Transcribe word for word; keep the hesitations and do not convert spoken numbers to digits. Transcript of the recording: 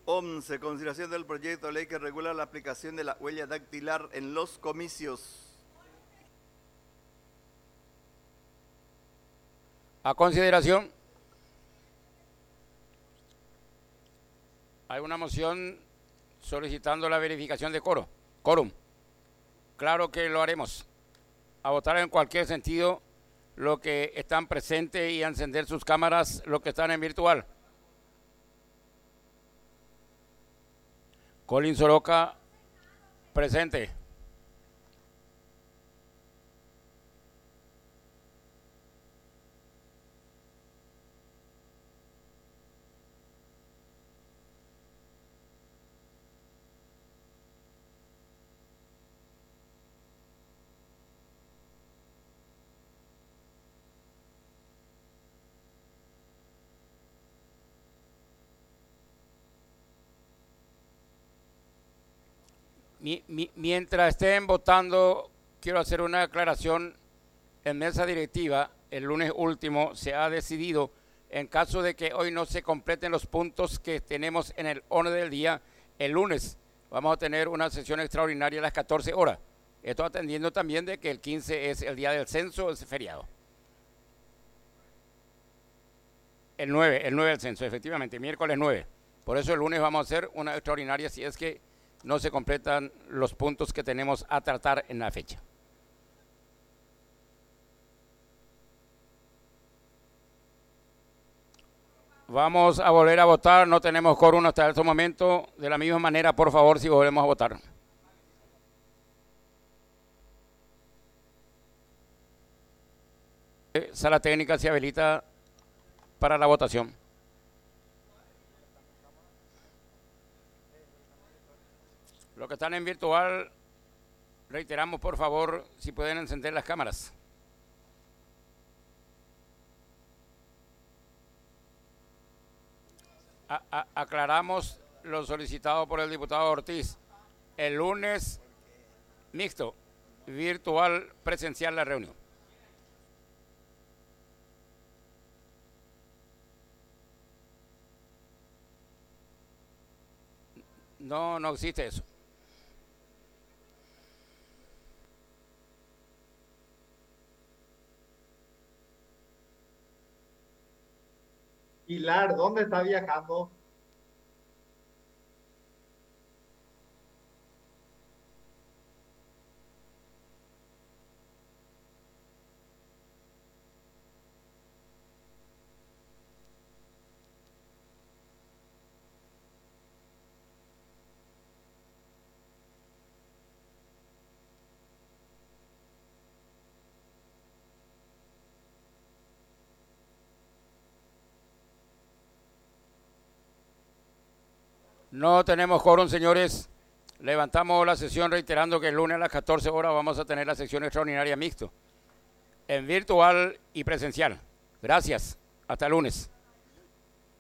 once. Consideración del proyecto de ley que regula la aplicación de la huella dactilar en los comicios. A consideración. Hay una moción solicitando la verificación de coro, quórum. Claro que lo haremos. A votar en cualquier sentido los que están presentes y a encender sus cámaras los que están en virtual. Colin Soroka, presente. Mientras estén votando, quiero hacer una aclaración. En mesa directiva, el lunes último, se ha decidido, en caso de que hoy no se completen los puntos que tenemos en el orden del día, el lunes vamos a tener una sesión extraordinaria a las catorce horas. Esto atendiendo también de que el quince es el día del censo, es feriado. El nueve, el nueve del censo, efectivamente, miércoles nueve. Por eso el lunes vamos a hacer una extraordinaria si es que no se completan los puntos que tenemos a tratar en la fecha. Vamos a volver a votar, no tenemos quórum hasta este momento. De la misma manera, por favor, si volvemos a votar. Sala técnica se habilita para la votación. Los que están en virtual, reiteramos por favor si pueden encender las cámaras. A, a, aclaramos lo solicitado por el diputado Ortiz. El lunes mixto, virtual, presencial la reunión. No, no existe eso. Pilar, ¿dónde está viajando? No tenemos quórum, señores. Levantamos la sesión reiterando que el lunes a las catorce horas vamos a tener la sesión extraordinaria mixto, en virtual y presencial. Gracias. Hasta el lunes.